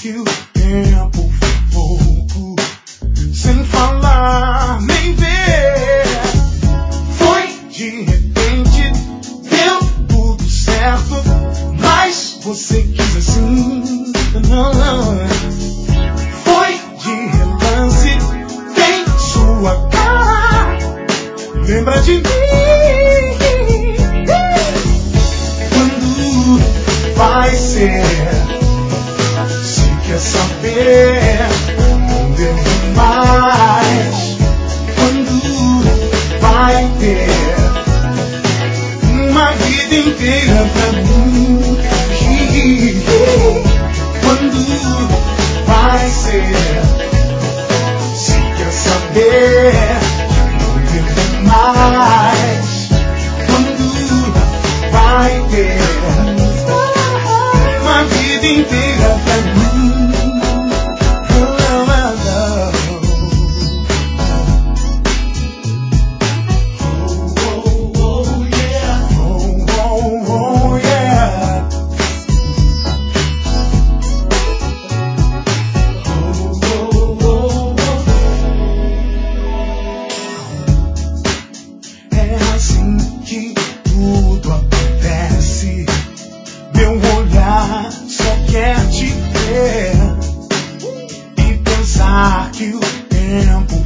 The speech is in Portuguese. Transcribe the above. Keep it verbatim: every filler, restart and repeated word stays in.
que o tempo foi pouco, sem falar nem ver. Foi de repente, deu tudo certo, mas você quis assim. Não, não. Foi de relance, tem sua cara, lembra de mim. Quando vai ser? Se quer saber, não devo mais. Quando vai ter uma vida inteira pra mim? Quando vai ser? Se quer saber, não devo mais. Quando vai ter uma vida inteira pra mim? Só quer te ver e pensar que o tempo